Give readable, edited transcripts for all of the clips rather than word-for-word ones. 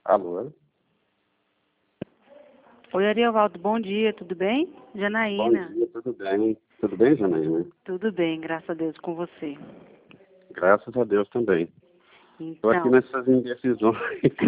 Alô? Oi, Ariovaldo, bom dia, tudo bem? Bom Janaína. dia, tudo bem? Tudo bem, Janaína? Tudo bem, graças a Deus, com você. Graças a Deus também. Estou aqui Então, nessas indecisões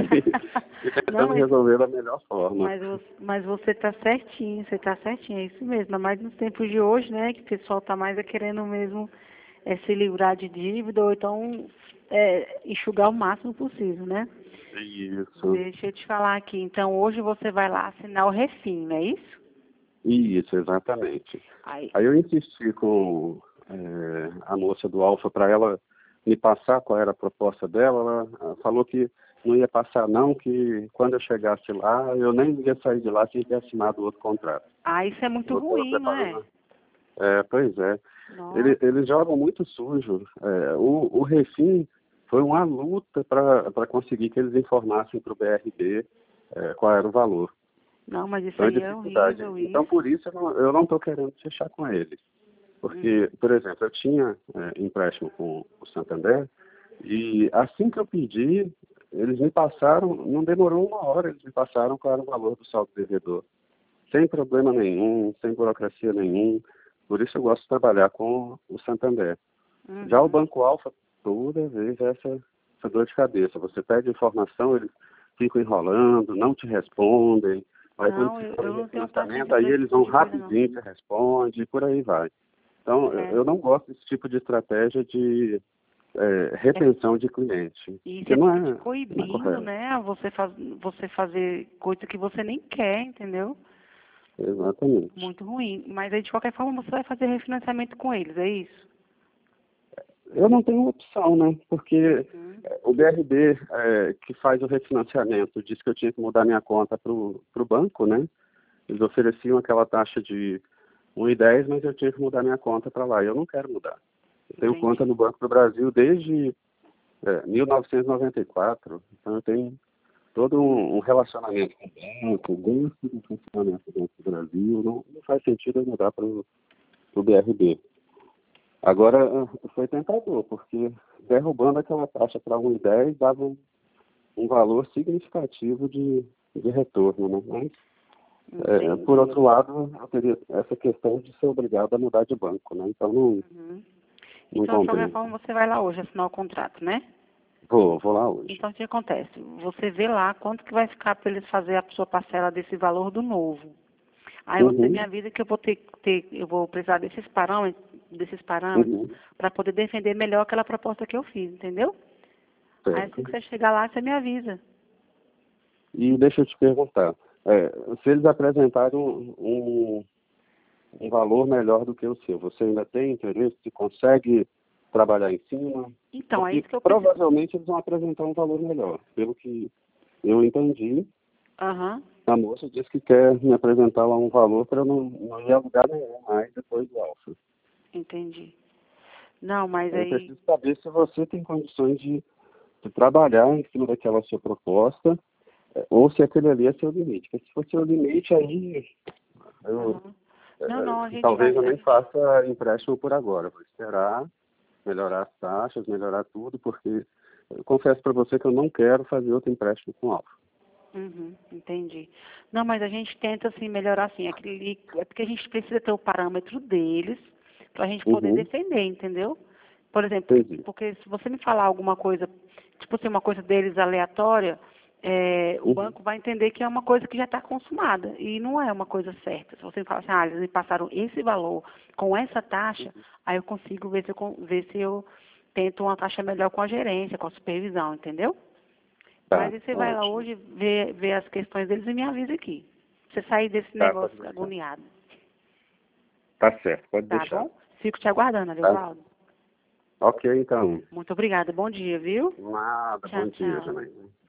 e não, tentando resolver da melhor forma. mas você está certinho, é isso mesmo. Ainda mais nos tempos de hoje, né, que o pessoal está mais querendo mesmo se livrar de dívida ou então enxugar o máximo possível, né? Isso, Deixa eu te falar aqui, então hoje você vai lá assinar o refim, não é isso? isso, exatamente. Aí, Aí eu insisti com a moça do Alfa para ela me passar qual era a proposta dela. Ela falou que não ia passar não, que quando eu chegasse lá, eu nem ia sair de lá sem ter assinado outro contrato. isso é muito Eu estava ruim, não é? preparando. Pois é. Nossa, Eles jogam muito sujo. O Refim foi uma luta para conseguir que eles informassem para o BRB qual era o valor. não, mas isso Então é aí é dificuldade. horrível, Então isso. por isso eu não estou querendo fechar com eles. Porque, por exemplo, eu tinha empréstimo com o Santander e assim que eu pedi, eles me passaram, não demorou uma hora, eles me passaram qual era o valor do saldo devedor. Sem problema nenhum, sem burocracia nenhum. Por isso eu gosto de trabalhar com o Santander. Já o Uhum. Banco Alfa, toda vez essa dor de cabeça. Você pede informação, eles ficam enrolando, não te respondem. Aí quando Não, se eu fala em não tenho refinanciamento, paciência aí para esse eles tipo vão de coisa, não. rapidinho, te respondem, e por aí vai. Então, É, eu não gosto desse tipo de estratégia de retenção de cliente, e porque você fica te não é coibindo, correto. né? Você fazer coisa que você nem quer, entendeu? Exatamente. Muito ruim. Mas aí, de qualquer forma, você vai fazer refinanciamento com eles, é isso? Eu não tenho opção, né? Porque Uhum. o BRB, que faz o refinanciamento, disse que eu tinha que mudar minha conta para o banco, né? Eles ofereciam aquela taxa de 1,10, mas eu tinha que mudar minha conta para lá. E eu não quero mudar. Eu tenho conta Entendi. no Banco do Brasil desde 1994. Então eu tenho todo um relacionamento com o banco, gosto do funcionamento do Banco do Brasil. Não faz sentido eu mudar para o BRB. Agora, foi tentador, porque derrubando aquela taxa para 1,10 dava um valor significativo de retorno, né? Mas, por Entendi. outro lado, eu teria essa questão de ser obrigado a mudar de banco, né? Então, Uhum. não Então, de qualquer compensa. forma, você vai lá hoje assinar o contrato, né? Vou lá hoje. Então, o que acontece? Você vê lá quanto que vai ficar para eles fazer a sua parcela desse valor do novo. Aí você me Uhum, avisa que eu vou eu vou precisar desses parâmetros uhum, para poder defender melhor aquela proposta que eu fiz, entendeu? Aí assim que certo. você chegar lá, você me avisa. E deixa eu te perguntar, se eles apresentarem um valor melhor do que o seu, você ainda tem interesse? Se consegue trabalhar em cima? Então, é Porque isso que eu preciso. provavelmente eles vão apresentar um valor melhor. Pelo que eu entendi, Aham, a moça disse que quer me apresentar lá um valor para eu não ir a lugar nenhum mais depois do Alfa. entendi. Não, mas Eu aí. preciso saber se você tem condições de trabalhar em cima daquela sua proposta, ou se aquele ali é seu limite. Porque se for seu limite, aí eu, Aham. Não, não, a gente talvez vai. eu nem faça empréstimo por agora. Vou esperar melhorar as taxas, melhorar tudo, porque eu confesso para você que eu não quero fazer outro empréstimo com Alfa. Uhum, entendi. Não, mas a gente tenta assim melhorar assim. É porque a gente precisa ter o parâmetro deles para a gente poder Uhum, defender, entendeu? Por exemplo, entendi. porque se você me falar alguma coisa, tipo assim, uma coisa deles aleatória, o Uhum, banco vai entender que é uma coisa que já está consumada e não é uma coisa certa. Se você me falar assim, eles me passaram esse valor com essa taxa, aí eu consigo ver se eu tento uma taxa melhor com a gerência, com a supervisão, entendeu? Mas tá, aí você vai lá ótimo. hoje ver as questões deles e me avisa aqui. Você sair desse Tá, pode negócio deixar. agoniado. Tá certo, pode Tá deixar. bom? Fico te aguardando, Tá? Ariovaldo. Ok, então. Muito obrigada. Bom dia, viu? Nada, Tchau, bom dia, tchau. Janaína.